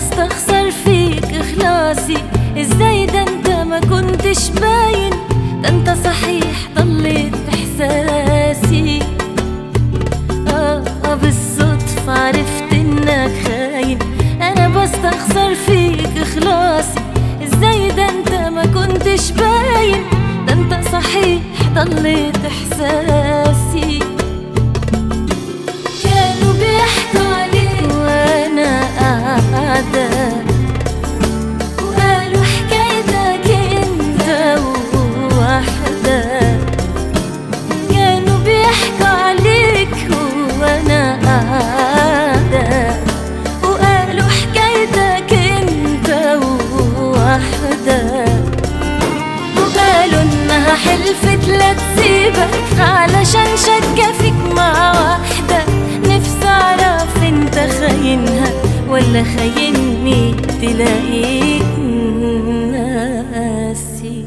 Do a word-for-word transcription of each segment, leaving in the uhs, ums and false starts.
بستخسر فيك إخلاصي. ازاي ده انت ما كنتش باين، ده انت صحيح ضليت بإحساسي. آه, آه بالصدفة عرفت انك خاين. انا بستخسر فيك إخلاصي. ازاي ده انت ما كنتش باين، ده انت صحيح ضليت إحساسي. كانوا بيحكوا عليك وانا قاعدة، وقالوا حكايتك انت ووحدك. كانوا بيحكوا عليك وانا قاعدة، وقالوا حكايتك انت ووحدك. وقالوا انها حلفت لا تسيبك علشان شكة فيك مع واحدة. نفسي اعرف انت خاينها ولا خايني، تلاقيك ناسي.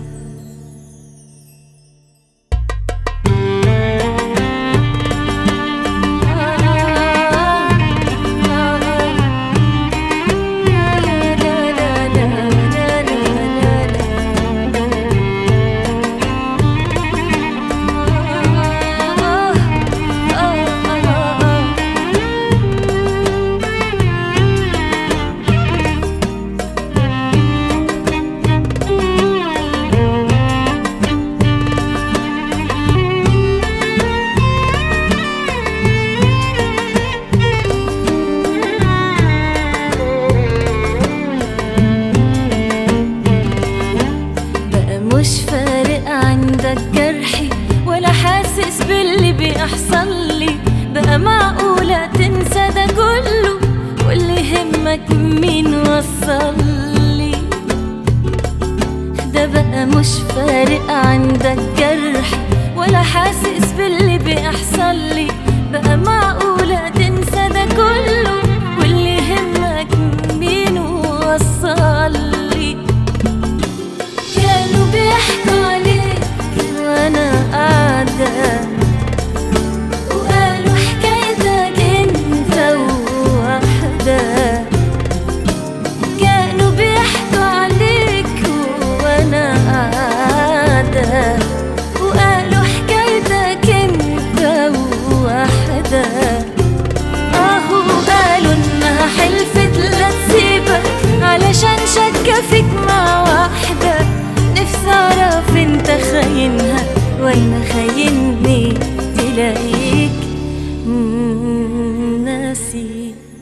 مش فارق عندك جرحي ولا حاسس باللي بيحصل لي. بقى معقولة تنسى ده كله واللي يهمك مين وصل لي؟ ده بقى مش فارق عندك جرحي ولا حاسس باللي بيحصل لي. بقى معقولة تنسى ده كله واللي يهمك مين وصل لي؟ كانوا بيحكوا عليك وانا قاعدة، وقالوا حكايتك انت ووحدك. كانوا بيحكوا عليك وانا قاعدة، وقالوا حكايتك انت ووحدك. اهو قالوا انها حلفت لا تسيبك علشان شكة فيك مع واحدة. نفسي اعرف انت خاينها ولا خايني، تلاقيك ناسي.